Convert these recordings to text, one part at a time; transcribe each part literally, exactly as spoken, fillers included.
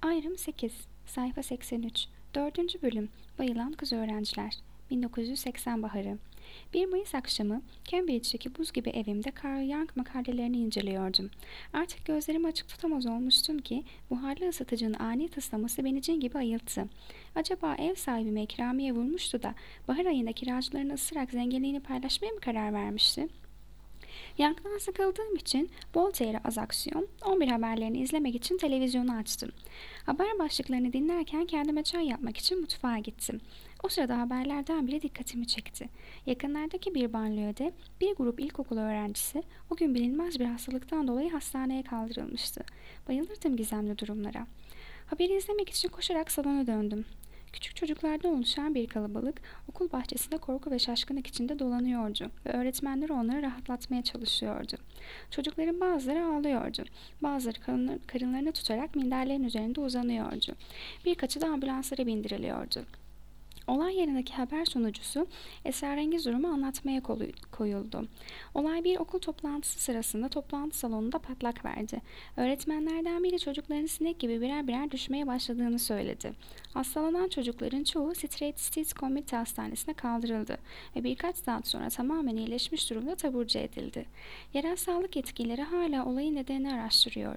Ayrım sekiz, sayfa seksen üç. dördüncü bölüm. Bayılan kız öğrenciler. bin dokuz yüz seksen baharı. bir Mayıs akşamı Cambridge'deki buz gibi evimde Carl Jung makalelerini inceliyordum. Artık gözlerimi açık tutamaz olmuştum ki buharlı ısıtıcının ani tıslaması beni cin gibi ayılttı. Acaba ev sahibime ikramiye vurmuştu da bahar ayında kiracılarını ısırarak zenginliğini paylaşmaya mı karar vermişti? Yankıdan sıkıldığım için Voltaire'e az aksiyon, on bir haberlerini izlemek için televizyonu açtım. Haber başlıklarını dinlerken kendime çay yapmak için mutfağa gittim. O sırada haberlerden biri dikkatimi çekti. Yakınlardaki bir banliyöde bir grup ilkokul öğrencisi o gün bilinmez bir hastalıktan dolayı hastaneye kaldırılmıştı. Bayılırdım gizemli durumlara. Haberi izlemek için koşarak salona döndüm. Küçük çocuklardan oluşan bir kalabalık okul bahçesinde korku ve şaşkınlık içinde dolanıyordu ve öğretmenleri onları rahatlatmaya çalışıyordu. Çocukların bazıları ağlıyordu, bazıları karınlarını tutarak minderlerin üzerinde uzanıyordu. Birkaçı da ambulanslara bindiriliyordu. Olay yerindeki haber sunucusu esrarengiz durumu anlatmaya koyuldu. Olay bir okul toplantısı sırasında toplantı salonunda patlak verdi. Öğretmenlerden biri çocukların sinek gibi birer birer düşmeye başladığını söyledi. Hastalanan çocukların çoğu Straight Steeds Community Hastanesi'ne kaldırıldı ve birkaç saat sonra tamamen iyileşmiş durumda taburcu edildi. Yerel sağlık yetkilileri hala olayın nedenini araştırıyor.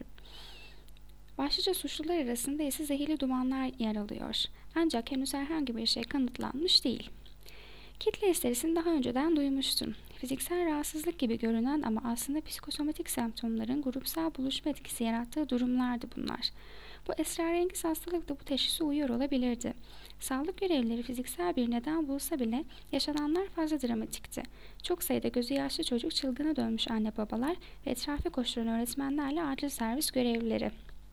Başlıca suçlular arasında ise zehirli dumanlar yer alıyor. Ancak henüz herhangi bir şey kanıtlanmış değil. Kitle histerisini daha önceden duymuştum. Fiziksel rahatsızlık gibi görünen ama aslında psikosomatik semptomların grupsal buluşma etkisi yarattığı durumlardı bunlar. Bu esrarengiz hastalık da bu teşhise uyuyor olabilirdi. Sağlık görevlileri fiziksel bir neden bulsa bile yaşananlar fazla dramatikti. Çok sayıda gözü yaşlı çocuk çılgına dönmüş anne babalar ve etrafa koşturan öğretmenlerle acil servis görevlileri.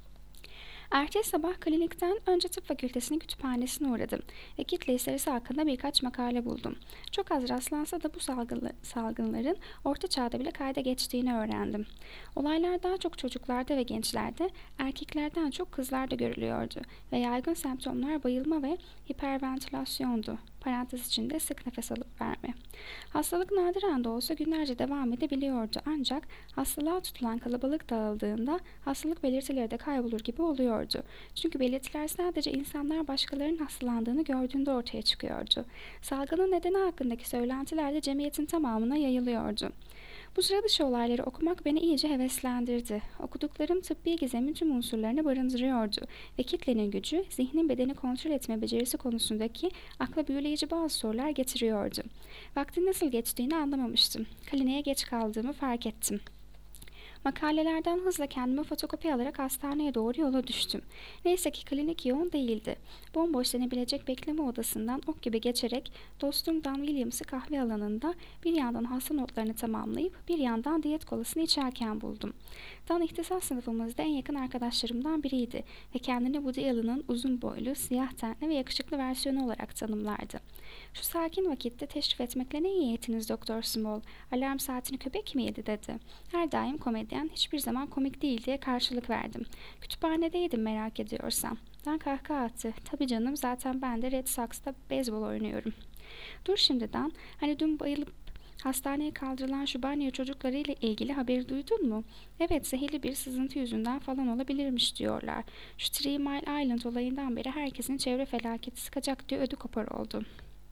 Ertesi sabah klinikten önce tıp fakültesinin kütüphanesine uğradım ve kitle histerisi hakkında birkaç makale buldum. Çok az rastlansa da bu salgınların orta çağda bile kayda geçtiğini öğrendim. Olaylar daha çok çocuklarda ve gençlerde, erkeklerden çok kızlarda görülüyordu ve yaygın semptomlar bayılma ve hiperventilasyondu. Parantez içinde sık nefes alıp verme. Hastalık nadiren de olsa günlerce devam edebiliyordu ancak hastalığa tutulan kalabalık dağıldığında hastalık belirtileri de kaybolur gibi oluyordu. Çünkü belirtiler sadece insanlar başkalarının hastalandığını gördüğünde ortaya çıkıyordu. Salgının nedeni hakkındaki söylentiler de cemiyetin tamamına yayılıyordu. Bu sıra dışı olayları okumak beni iyice heveslendirdi. Okuduklarım tıbbi gizemin tüm unsurlarını barındırıyordu ve kitlenin gücü, zihnin bedeni kontrol etme becerisi konusundaki akla büyüleyici bazı sorular getiriyordu. Vaktin nasıl geçtiğini anlamamıştım. Kliniğe geç kaldığımı fark ettim. Makalelerden hızla kendime fotokopi alarak hastaneye doğru yola düştüm. Neyse ki klinik yoğun değildi. Bomboş denebilecek bekleme odasından ok gibi geçerek dostum Dan Williams'ı kahve alanında bir yandan hasta notlarını tamamlayıp bir yandan diyet kolasını içerken buldum. Dan ihtisas sınıfımızda en yakın arkadaşlarımdan biriydi ve kendini Woody Allen'ın uzun boylu, siyah tenli ve yakışıklı versiyonu olarak tanımlardı. Şu sakin vakitte teşrif etmekle ne iyi ettiniz Doktor Small, alarm saatini köpek mi yedi dedi. Her daim komedyen, hiçbir zaman komik değil diye karşılık verdim. Kütüphanedeydim merak ediyorsan. Dan kahkaha attı. Tabii canım, zaten ben de Red Sox'ta beyzbol oynuyorum. Dur şimdi Dan, hani dün bayılıp hastaneye kaldırılan şu banyo çocuklarıyla ilgili haberi duydun mu? Evet, zehirli bir sızıntı yüzünden falan olabilirmiş diyorlar. Şu Three Mile Island olayından beri herkesin çevre felaketi sıkacak diye ödü kopar oldu.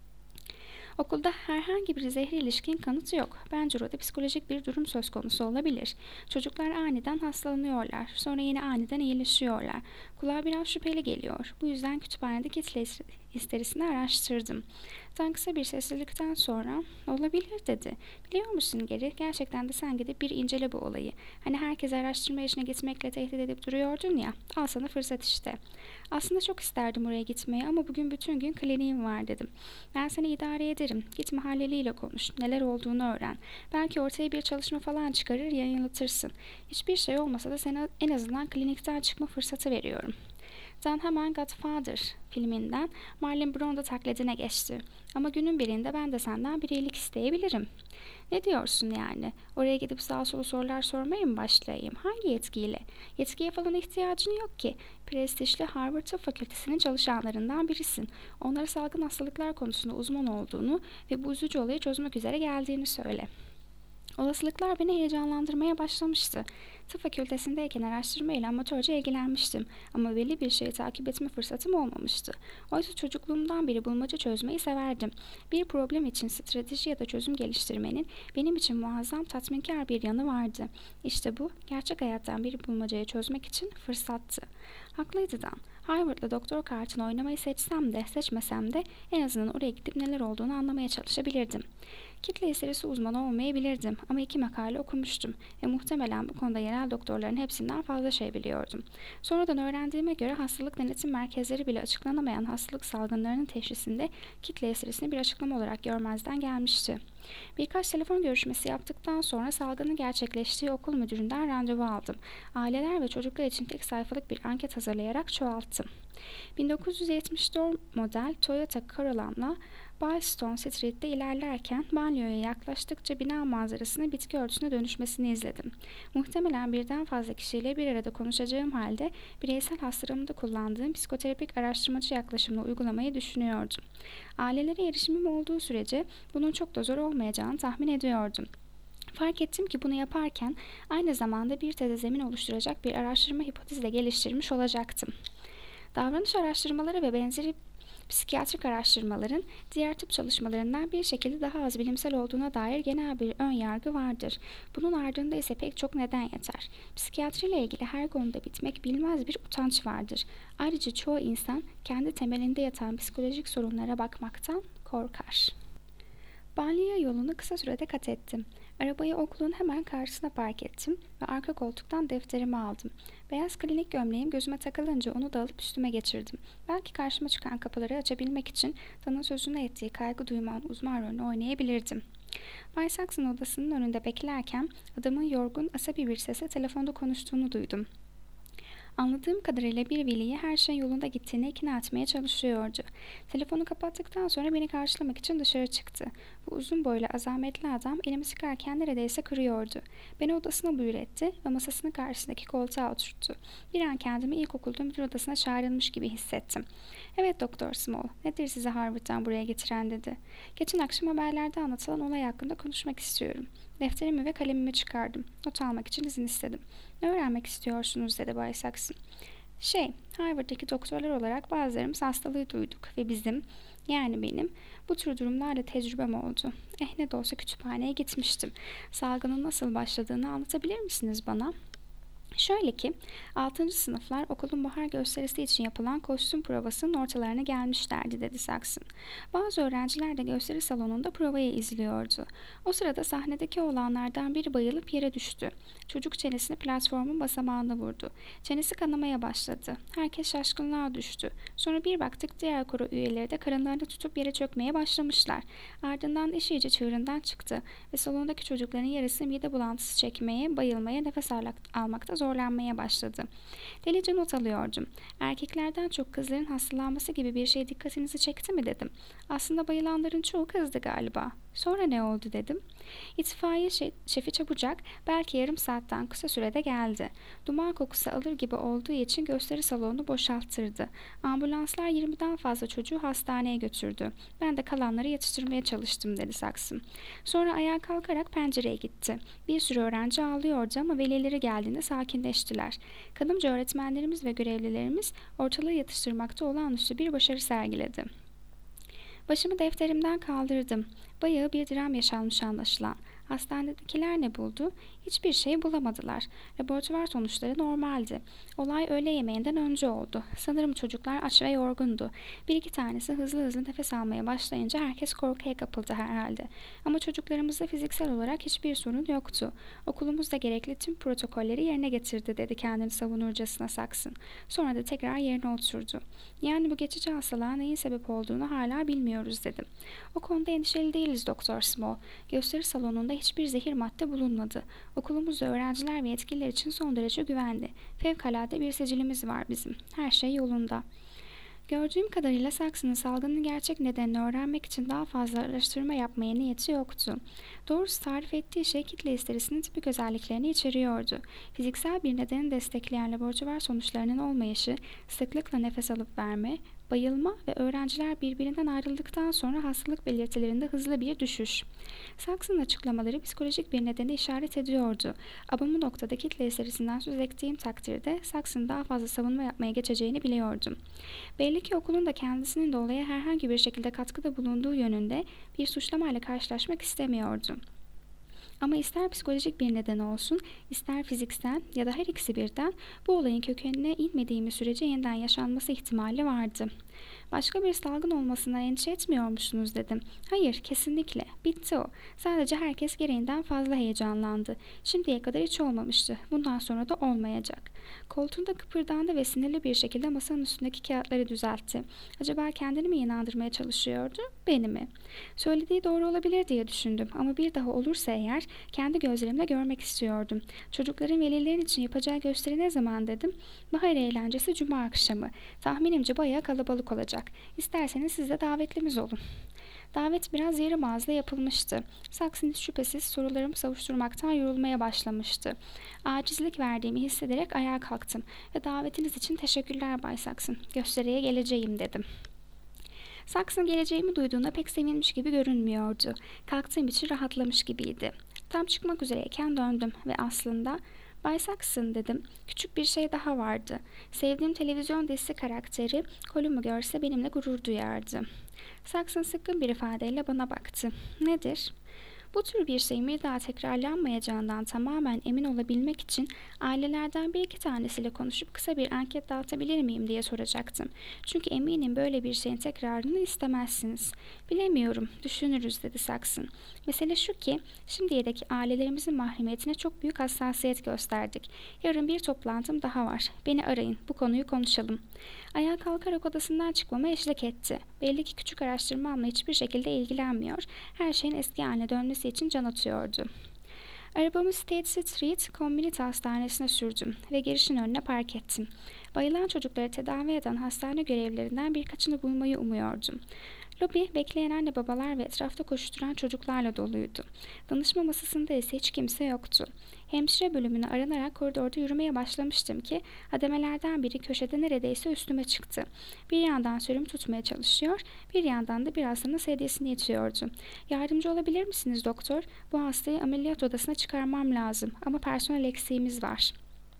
Okulda herhangi bir zehre ilişkin kanıt yok. Bence orada psikolojik bir durum söz konusu olabilir. Çocuklar aniden hastalanıyorlar. Sonra yine aniden iyileşiyorlar. Kulağa biraz şüpheli geliyor. Bu yüzden kütüphanede kitle histerisini araştırdım. Dan kısa bir sessizlikten sonra olabilir dedi. Biliyor musun Geri? Gerçekten de sen gidip bir incele bu olayı. Hani herkes araştırma işine gitmekle tehdit edip duruyordun ya. Al sana fırsat işte. Aslında çok isterdim oraya gitmeyi ama bugün bütün gün kliniğim var dedim. Ben seni idare ederim. Git mahalleliyle konuş. Neler olduğunu öğren. Belki ortaya bir çalışma falan çıkarır, yayınlatırsın. Hiçbir şey olmasa da sana en azından klinikten çıkma fırsatı veriyorum. Dan hemen Godfather filminden Marlon Brando taklidine geçti. Ama günün birinde ben de senden bir iyilik isteyebilirim. Ne diyorsun yani? Oraya gidip sağa sola sorular sormaya mı başlayayım? Hangi yetkiyle? Yetkiye falan ihtiyacın yok ki. Prestijli Harvard Tıp Fakültesi'nin çalışanlarından birisin. Onlara salgın hastalıklar konusunda uzman olduğunu ve bu üzücü olayı çözmek üzere geldiğini söyle. Olasılıklar beni heyecanlandırmaya başlamıştı. Tıp fakültesindeyken araştırmayla amatörce ilgilenmiştim ama belli bir şeyi takip etme fırsatım olmamıştı. Oysa çocukluğumdan beri bulmaca çözmeyi severdim. Bir problem için strateji ya da çözüm geliştirmenin benim için muazzam tatminkar bir yanı vardı. İşte bu, gerçek hayattan bir bulmacayı çözmek için fırsattı. Haklıydı Dan. Harvard'la doktor kartını oynamayı seçsem de seçmesem de en azından oraya gidip neler olduğunu anlamaya çalışabilirdim. Kitle eseri uzmanı olmayabilirdim ama iki makale okumuştum ve muhtemelen bu konuda yerel doktorların hepsinden fazla şey biliyordum. Sonradan öğrendiğime göre hastalık denetim merkezleri bile açıklanamayan hastalık salgınlarının teşhisinde kitle eserisini bir açıklama olarak görmezden gelmişti. Birkaç telefon görüşmesi yaptıktan sonra salgının gerçekleştiği okul müdüründen randevu aldım. Aileler ve çocuklar için tek sayfalık bir anket hazırlayarak çoğalttım. bin dokuz yüz yetmiş dört model Toyota Corolla'mla Ballston Street'te ilerlerken banyoya yaklaştıkça bina manzarasının bitki örtüsüne dönüşmesini izledim. Muhtemelen birden fazla kişiyle bir arada konuşacağım halde bireysel hastalarımda kullandığım psikoterapik araştırmacı yaklaşımla uygulamayı düşünüyordum. Ailelere erişimim olduğu sürece bunun çok da zor olmayacağını tahmin ediyordum. Fark ettim ki bunu yaparken aynı zamanda bir teze zemin oluşturacak bir araştırma hipotezi de geliştirmiş olacaktım. Davranış araştırmaları ve benzeri psikiyatrik araştırmaların diğer tıp çalışmalarından bir şekilde daha az bilimsel olduğuna dair genel bir ön yargı vardır. Bunun ardında ise pek çok neden yatar. Psikiyatriyle ilgili her konuda bitmek bilmez bir utanç vardır. Ayrıca çoğu insan kendi temelinde yatan psikolojik sorunlara bakmaktan korkar. Banliyö yolunu kısa sürede kat ettim. Arabayı okulun hemen karşısına park ettim ve arka koltuktan defterimi aldım. Beyaz klinik gömleğim gözüme takılınca onu da alıp üstüme geçirdim. Belki karşıma çıkan kapıları açabilmek için Dan'ın sözünü ettiği kaygı duyman uzman rolünü oynayabilirdim. Bay Saxon odasının önünde beklerken adamın yorgun, asabi bir sesle telefonda konuştuğunu duydum. Anladığım kadarıyla bir veliyi her şey yolunda gittiğine ikna etmeye çalışıyordu. Telefonu kapattıktan sonra beni karşılamak için dışarı çıktı. Bu uzun boylu azametli adam elimi sıkarken neredeyse kırıyordu. Beni odasına buyur etti ve masasının karşısındaki koltuğa oturttu. Bir an kendimi ilkokulda müdür odasına çağrılmış gibi hissettim. "Evet Doktor Small, nedir sizi Harvard'dan buraya getiren?" dedi. "Geçen akşam haberlerde anlatılan olay hakkında konuşmak istiyorum." Defterimi ve kalemimi çıkardım. Not almak için izin istedim. "Ne öğrenmek istiyorsunuz?" dedi Bay Saxon. Şey, Harvard'daki doktorlar olarak bazılarımız hastalığı duyduk ve bizim, yani benim, bu tür durumlarla tecrübem oldu. Eh ne de olsa kütüphaneye gitmiştim. Salgının nasıl başladığını anlatabilir misiniz bana? Şöyle ki, altıncı sınıflar okulun bahar gösterisi için yapılan kostüm provasının ortalarına gelmişlerdi, dedi Saxon. Bazı öğrenciler de gösteri salonunda provayı izliyordu. O sırada sahnedeki oğlanlardan biri bayılıp yere düştü. Çocuk çenesini platformun basamağına vurdu. Çenesi kanamaya başladı. Herkes şaşkınlığa düştü. Sonra bir baktık diğer koro üyeleri de karınlarını tutup yere çökmeye başlamışlar. Ardından iş iyice çığırından çıktı ve salondaki çocukların yarısı mide bulantısı çekmeye, bayılmaya, nefes almakta zorlanmaya başladı. Delice not alıyordum. Erkeklerden çok kızların hastalanması gibi bir şey dikkatinizi çekti mi dedim. Aslında bayılanların çoğu kızdı galiba. Sonra ne oldu dedim. İtfaiye şefi çabucak belki yarım saatten kısa sürede geldi. Duman kokusu alır gibi olduğu için gösteri salonunu boşalttırdı. Ambulanslar yirmiden fazla çocuğu hastaneye götürdü. Ben de kalanları yetiştirmeye çalıştım, dedi Saxon. Sonra ayağa kalkarak pencereye gitti. Bir sürü öğrenci ağlıyordu ama velileri geldiğinde sakinleştiler. Kadınca öğretmenlerimiz ve görevlilerimiz ortalığı yatıştırmakta olağanüstü bir başarı sergiledi. Başımı defterimden kaldırdım. Bayağı bir dram yaşanmış anlaşılan. Hastanedekiler ne buldu? Hiçbir şey bulamadılar. Laboratuvar sonuçları normaldi. Olay öğle yemeğinden önce oldu. Sanırım çocuklar aç ve yorgundu. Bir iki tanesi hızlı hızlı nefes almaya başlayınca herkes korkuya kapıldı herhalde. Ama çocuklarımızda fiziksel olarak hiçbir sorun yoktu. Okulumuz da gerekli tüm protokolleri yerine getirdi, dedi kendini savunurcasına Saxon. Sonra da tekrar yerine oturdu. Yani bu geçici hastalığa neyin sebep olduğunu hala bilmiyoruz, dedim. O konuda endişeli değiliz Doktor Small. Gösteri salonunda hiçbir zehir madde bulunmadı. Okulumuzda öğrenciler ve yetkililer için son derece güvenli. Fevkalade bir sicilimiz var bizim. Her şey yolunda. Gördüğüm kadarıyla Saxon'ın salgının gerçek nedenini öğrenmek için daha fazla araştırma yapmaya niyeti yoktu. Doğrusu tarif ettiği şey kitle histerisinin tipik özelliklerini içeriyordu. Fiziksel bir nedeni destekleyen laboratuvar sonuçlarının olmayışı, sıklıkla nefes alıp verme, bayılma ve öğrenciler birbirinden ayrıldıktan sonra hastalık belirtilerinde hızlı bir düşüş. Saks'ın açıklamaları psikolojik bir nedene işaret ediyordu. Ama bu noktada kitle eserisinden söz ettiğim takdirde Saks'ın daha fazla savunma yapmaya geçeceğini biliyordum. Belli ki okulun da kendisinin de olaya herhangi bir şekilde katkıda bulunduğu yönünde bir suçlamayla karşılaşmak istemiyordu. Ama ister psikolojik bir neden olsun, ister fiziksel ya da her ikisi birden bu olayın kökenine inmediğimiz sürece yeniden yaşanması ihtimali vardı. Başka bir salgın olmasından endişe etmiyor musunuz dedim. Hayır, kesinlikle. Bitti o. Sadece herkes gereğinden fazla heyecanlandı. Şimdiye kadar hiç olmamıştı. Bundan sonra da olmayacak. Koltuğunda kıpırdandı ve sinirli bir şekilde masanın üstündeki kağıtları düzeltti. Acaba kendini mi inandırmaya çalışıyordu, beni mi? Söylediği doğru olabilir diye düşündüm ama bir daha olursa eğer kendi gözlerimle görmek istiyordum. Çocukların velilerin için yapacağı gösteri ne zaman dedim. Bahar eğlencesi cuma akşamı. Tahminimce bayağı kalabalık olacak. İsterseniz siz de davetlimiz olun. Davet biraz yarım ağızla yapılmıştı. Saksın şüphesiz sorularımı savuşturmaktan yorulmaya başlamıştı. Acizlik verdiğimi hissederek ayağa kalktım ve davetiniz için teşekkürler Bay Saksın. Gösteriye geleceğim dedim. Saksın geleceğimi duyduğunda pek sevinmiş gibi görünmüyordu. Kalktığım için rahatlamış gibiydi. Tam çıkmak üzereyken döndüm ve aslında Bay Saksın dedim. Küçük bir şey daha vardı. Sevdiğim televizyon dizisi karakteri Colum'u görse benimle gurur duyardı. Saksın sıkkın bir ifadeyle bana baktı. Nedir? Bu tür bir şeyin bir daha tekrarlanmayacağından tamamen emin olabilmek için ailelerden bir iki tanesiyle konuşup kısa bir anket dağıtabilir miyim diye soracaktım. Çünkü eminim böyle bir şeyin tekrarını istemezsiniz. Bilemiyorum, düşünürüz dedi Saksın. Mesele şu ki, şimdiye dek ailelerimizin mahremiyetine çok büyük hassasiyet gösterdik. Yarın bir toplantım daha var. Beni arayın, bu konuyu konuşalım. Ayağa kalkarak odasından çıkmama eşlik etti. Belli ki küçük araştırmamla hiçbir şekilde ilgilenmiyor, her şeyin eski haline dönmesi için can atıyordu. Arabamı State Street Community Hastanesi'ne sürdüm ve girişin önüne park ettim. Bayılan çocukları tedavi eden hastane görevlilerinden birkaçını bulmayı umuyordum. Lobi bekleyen anne babalar ve etrafta koşturan çocuklarla doluydu. Danışma masasında ise hiç kimse yoktu. Hemşire bölümünü aranarak koridorda yürümeye başlamıştım ki ademelerden biri köşede neredeyse üstüme çıktı. Bir yandan sürümü tutmaya çalışıyor, bir yandan da bir hastanın sedyesini itiyordu. Yardımcı olabilir misiniz doktor? Bu hastayı ameliyat odasına çıkarmam lazım ama personel eksiğimiz var.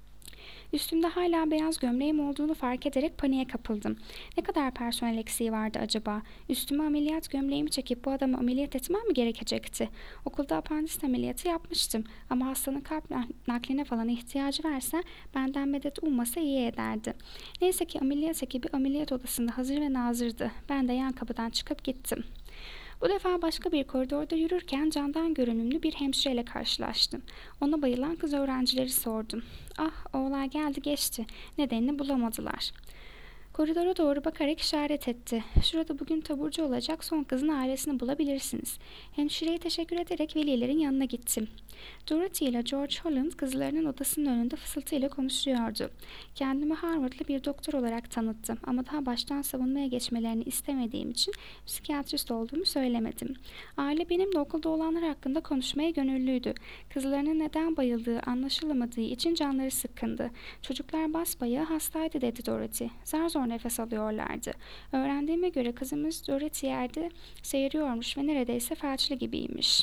Üstümde hala beyaz gömleğim olduğunu fark ederek paniğe kapıldım. Ne kadar personel eksiği vardı acaba? Üstüme ameliyat gömleğimi çekip bu adamı ameliyat etmem mi gerekecekti? Okulda apandisit ameliyatı yapmıştım ama hastanın kalp nakline falan ihtiyacı varsa benden medet ummasa iyi ederdi. Neyse ki ameliyat ekibi ameliyat odasında hazır ve nazırdı. Ben de yan kapıdan çıkıp gittim. Bu defa başka bir koridorda yürürken candan görünümlü bir hemşireyle karşılaştım. Ona bayılan kız öğrencileri sordum. Ah, o olay geldi geçti. Nedenini bulamadılar. Koridora doğru bakarak işaret etti. Şurada bugün taburcu olacak son kızın ailesini bulabilirsiniz. Hemşireye teşekkür ederek velilerin yanına gittim. Dorothy ile George Holland kızlarının odasının önünde fısıltıyla konuşuyordu. Kendimi Harvard'lı bir doktor olarak tanıttım ama daha baştan savunmaya geçmelerini istemediğim için psikiyatrist olduğumu söylemedim. Aile benimle okulda olanlar hakkında konuşmaya gönüllüydü. Kızlarının neden bayıldığı anlaşılamadığı için canları sıkkındı. Çocuklar basbayağı hastaydı dedi Dorothy. Zar zor nefes alıyorlardı. Öğrendiğime göre kızımız Dorothy yerde seyiriyormuş ve neredeyse felçli gibiymiş.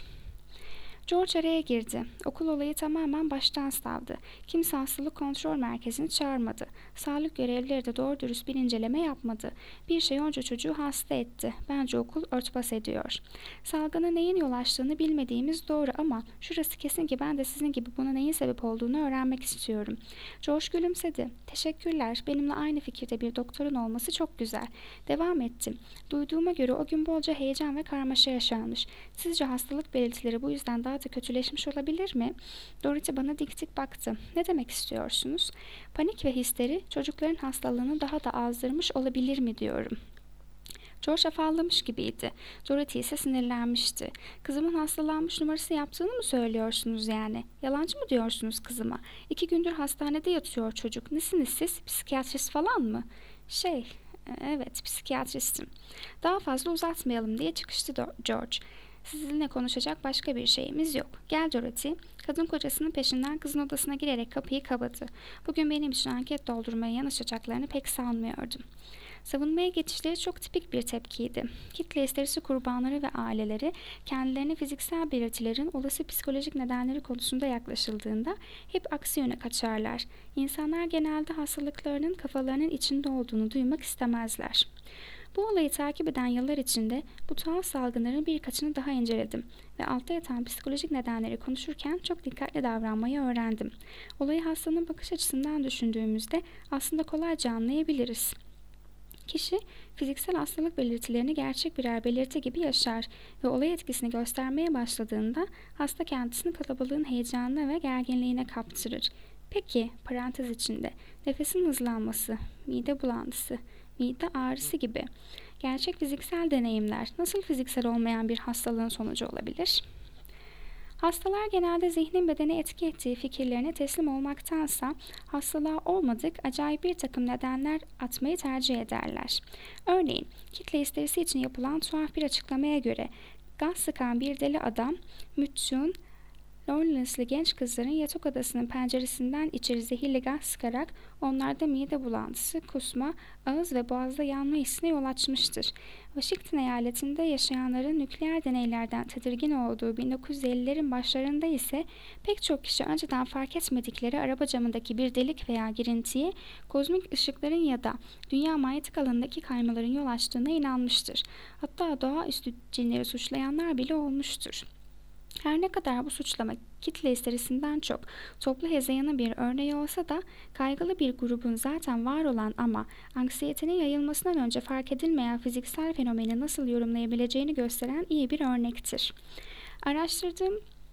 George araya girdi. Okul olayı tamamen baştan savdı. Kimse hastalık kontrol merkezini çağırmadı. Sağlık görevlileri de doğru dürüst bir inceleme yapmadı. Bir şey onca çocuğu hasta etti. Bence okul örtbas ediyor. Salgına neyin yol açtığını bilmediğimiz doğru ama şurası kesin ki ben de sizin gibi buna neyin sebep olduğunu öğrenmek istiyorum. George gülümsedi. Teşekkürler. Benimle aynı fikirde bir doktorun olması çok güzel. Devam ettim. Duyduğuma göre o gün bolca heyecan ve karmaşa yaşanmış. Sizce hastalık belirtileri bu yüzden daha da kötüleşmiş olabilir mi? Dorothy bana dik dik baktı. Ne demek istiyorsunuz? Panik ve histeri çocukların hastalığını daha da azdırmış olabilir mi diyorum. George afallamış gibiydi. Dorothy ise sinirlenmişti. Kızımın hastalanmış numarası yaptığını mı söylüyorsunuz yani? Yalancı mı diyorsunuz kızıma? İki gündür hastanede yatıyor çocuk. Nesiniz siz? Psikiyatrist falan mı? Şey, evet psikiyatristim. Daha fazla uzatmayalım diye çıkıştı George. Sizinle konuşacak başka bir şeyimiz yok. Gel Dorothy. Kadın kocasının peşinden kızın odasına girerek kapıyı kapadı. Bugün benim için anket doldurmaya yanaşacaklarını pek sanmıyordum. Savunmaya geçişleri çok tipik bir tepkiydi. Kitle histerisi kurbanları ve aileleri kendilerine fiziksel belirtilerin olası psikolojik nedenleri konusunda yaklaşıldığında hep aksi yöne kaçarlar. İnsanlar genelde hastalıklarının kafalarının içinde olduğunu duymak istemezler. Bu olayı takip eden yıllar içinde bu tuhaf salgınların birkaçını daha inceledim ve altta yatan psikolojik nedenleri konuşurken çok dikkatli davranmayı öğrendim. Olayı hastanın bakış açısından düşündüğümüzde aslında kolayca anlayabiliriz. Kişi fiziksel hastalık belirtilerini gerçek birer belirti gibi yaşar ve olay etkisini göstermeye başladığında hasta kendisini kalabalığın heyecanına ve gerginliğine kaptırır. Peki, parantez içinde, nefesin hızlanması, mide bulantısı, mide ağrısı gibi gerçek fiziksel deneyimler nasıl fiziksel olmayan bir hastalığın sonucu olabilir? Hastalar genelde zihnin bedene etki ettiği fikirlerine teslim olmaktansa hastalığa olmadık acayip bir takım nedenler atmayı tercih ederler. Örneğin kitle histerisi için yapılan tuhaf bir açıklamaya göre gaz sıkan bir deli adam, mütçün, Lawrence'lı genç kızların yatak odasının penceresinden içeri zehirli gaz sıkarak onlarda mide bulantısı, kusma, ağız ve boğazda yanma hissine yol açmıştır. Washington eyaletinde yaşayanların nükleer deneylerden tedirgin olduğu bin dokuz yüz ellilerin başlarında ise pek çok kişi önceden fark etmedikleri araba camındaki bir delik veya girintiye kozmik ışıkların ya da dünya manyetik alanındaki kaymaların yol açtığına inanmıştır. Hatta doğaüstü cinleri suçlayanlar bile olmuştur. Her ne kadar bu suçlama kitle histerisinden çok toplu hezeyanın bir örneği olsa da kaygılı bir grubun zaten var olan ama anksiyetenin yayılmasından önce fark edilmeyen fiziksel fenomeni nasıl yorumlayabileceğini gösteren iyi bir örnektir. Araştırdığım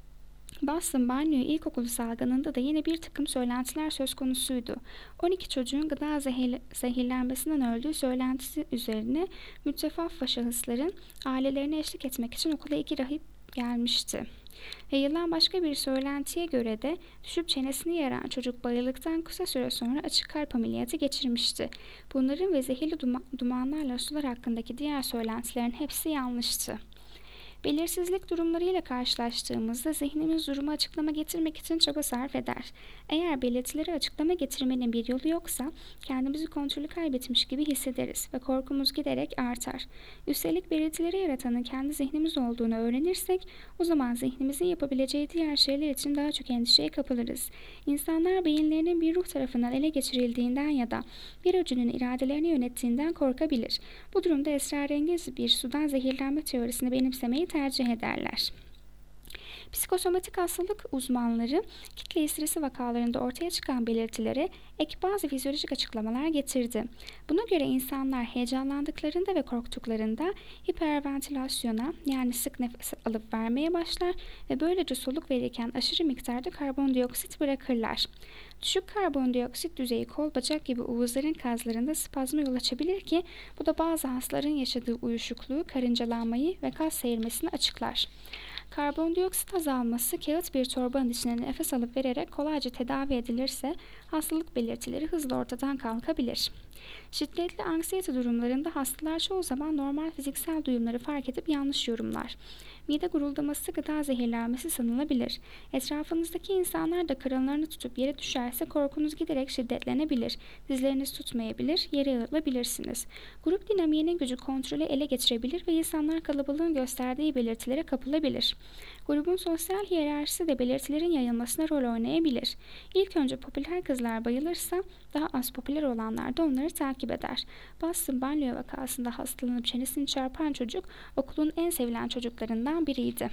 Boston Banliyö İlkokulu salgınında da yine bir takım söylentiler söz konusuydu. on iki çocuğun gıda zehir, zehirlenmesinden öldüğü söylentisi üzerine mütefaffa şahısların ailelerine eşlik etmek için okula iki rahip gelmişti. Yayılan başka bir söylentiye göre de düşüp çenesini yaran çocuk bayıldıktan kısa süre sonra açık kalp ameliyatı geçirmişti. Bunların ve zehirli duma- dumanlarla sular hakkındaki diğer söylentilerin hepsi yanlıştı. Belirsizlik durumlarıyla karşılaştığımızda zihnimiz durumu açıklama getirmek için çaba sarf eder. Eğer belirtileri açıklama getirmenin bir yolu yoksa kendimizi kontrolü kaybetmiş gibi hissederiz ve korkumuz giderek artar. Üstelik belirtileri yaratanın kendi zihnimiz olduğunu öğrenirsek o zaman zihnimizin yapabileceği diğer şeyler için daha çok endişeye kapılırız. İnsanlar beyinlerinin bir ruh tarafından ele geçirildiğinden ya da bir öcünün iradelerini yönettiğinden korkabilir. Bu durumda esrarengiz bir sudan zehirlenme teorisini benimsemeyi tercih ederler. Psikosomatik hastalık uzmanları kitle histerisi vakalarında ortaya çıkan belirtilere ek bazı fizyolojik açıklamalar getirdi. Buna göre insanlar heyecanlandıklarında ve korktuklarında hiperventilasyona yani sık nefes alıp vermeye başlar ve böylece soluk verirken aşırı miktarda karbondioksit bırakırlar. Düşük karbondioksit düzeyi kol bacak gibi uğuzların kazlarında spazma yol açabilir ki bu da bazı hastaların yaşadığı uyuşukluğu, karıncalanmayı ve kas seyirmesini açıklar. Karbondioksit azalması kağıt bir torbanın içine nefes alıp vererek kolayca tedavi edilirse hastalık belirtileri hızla ortadan kalkabilir. Şiddetli anksiyete durumlarında hastalar çoğu zaman normal fiziksel duyumları fark edip yanlış yorumlar. Mide guruldaması gıda zehirlenmesi sanılabilir. Etrafınızdaki insanlar da karınlarını tutup yere düşerse korkunuz giderek şiddetlenebilir. Dizleriniz tutmayabilir, yere yığılabilirsiniz. Grup dinamiğinin gücü kontrolü ele geçirebilir ve insanlar kalabalığın gösterdiği belirtilere kapılabilir. Grubun sosyal hiyerarşisi de belirtilerin yayılmasına rol oynayabilir. İlk önce popüler kızlar bayılırsa daha az popüler olanlar da onları takip eder. Boston Banliyö vakasında hastalanıp çenesini çarpan çocuk okulun en sevilen çocuklarından biriydi.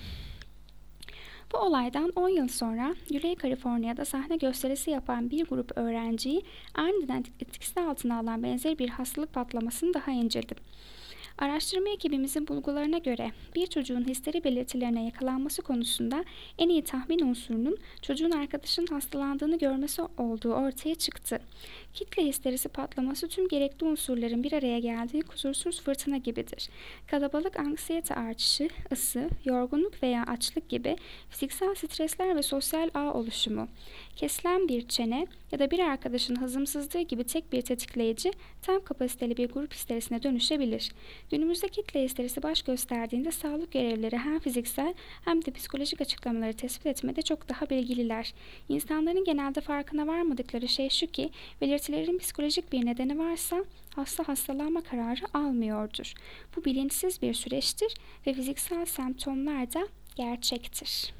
Bu olaydan on yıl sonra Güney Kaliforniya'da sahne gösterisi yapan bir grup öğrenciyi aniden etkisi altına alan benzer bir hastalık patlamasını daha inceledim. Araştırma ekibimizin bulgularına göre bir çocuğun histeri belirtilerine yakalanması konusunda en iyi tahmin unsurunun çocuğun arkadaşının hastalandığını görmesi olduğu ortaya çıktı. Kitle histerisi patlaması tüm gerekli unsurların bir araya geldiği kusursuz fırtına gibidir. Kalabalık anksiyete artışı, ısı, yorgunluk veya açlık gibi fiziksel stresler ve sosyal ağ oluşumu, kesilen bir çene ya da bir arkadaşın hazımsızlığı gibi tek bir tetikleyici tam kapasiteli bir grup histerisine dönüşebilir. Günümüzde kitle histerisi baş gösterdiğinde sağlık görevlileri hem fiziksel hem de psikolojik açıklamaları tespit etmede çok daha bilgililer. İnsanların genelde farkına varmadıkları şey şu ki belirtilerin psikolojik bir nedeni varsa hasta hastalanma kararı almıyordur. Bu bilinçsiz bir süreçtir ve fiziksel semptomlar da gerçektir.